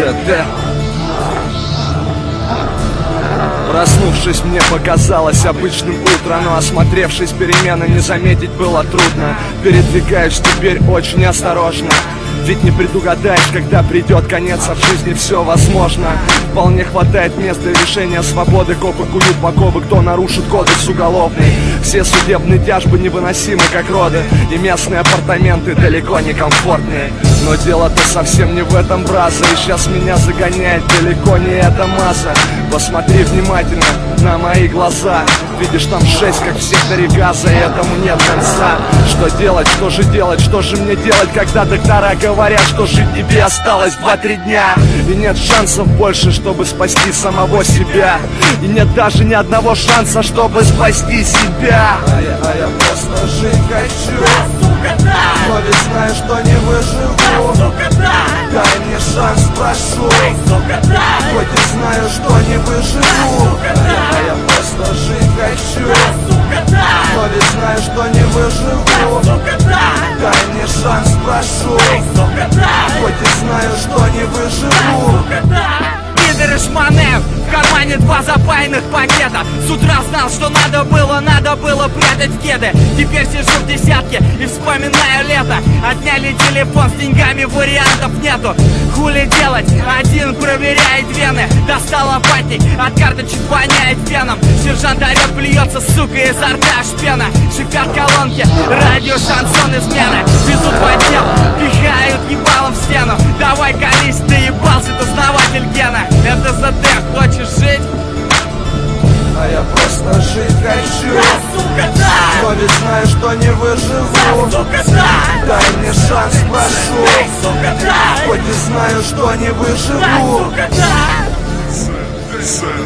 ДЗТ. Проснувшись, мне показалось обычным утром, но осмотревшись, перемены не заметить было трудно. Передвигаюсь теперь очень осторожно, ведь не предугадаешь, когда придет конец, а в жизни все возможно. Вполне хватает места и решения свободы. Копы куют в оковы, кто нарушит кодекс уголовный. Все судебные тяжбы невыносимы, как роды, и местные апартаменты далеко не комфортные. Но дело-то совсем не в этом, браза, и сейчас меня загоняет далеко не эта масса. Посмотри внимательно на мои глаза. Видишь, там 6, как в секторе газа, и этому нет конца. Что делать, что же делать, что же мне делать, когда доктора говорят, что жить тебе осталось 2-3 дня. И нет шансов больше, чтобы спасти самого себя. И нет даже ни одного шанса, чтобы спасти себя. А я просто жить хочу, но ведь знаю, что не выживу. Дай мне шанс, прошу, хоть и знаю, что не выживу. А я просто жить хочу, но ведь знаю, что не выживу. Дай мне шанс, прошу, хоть и знаю, что не выживу. Пидоры шманы, в кармане 2 запаянных пакета. С утра знал, что надо было прятать в кеды. Теперь сижу в десятке и вспоминаю лето. Отняли телефон с деньгами, вариантов нету. Хули делать, один проверяет вены. Достал лопатник, от карточек воняет феном. Сержант орет, плюется, сука, изо рта аж пена. Шипят колонки, радио, шансон, измены. Везут в отдел, пихают ебалом в стену. Давай колись, ты ебался, дознаватель Гена. Это ЗТ, хочешь жить? А я просто жить хочу, но ведь знаю, что не выживу. Дай мне шанс, прошу, хоть и знаю, что не выживу.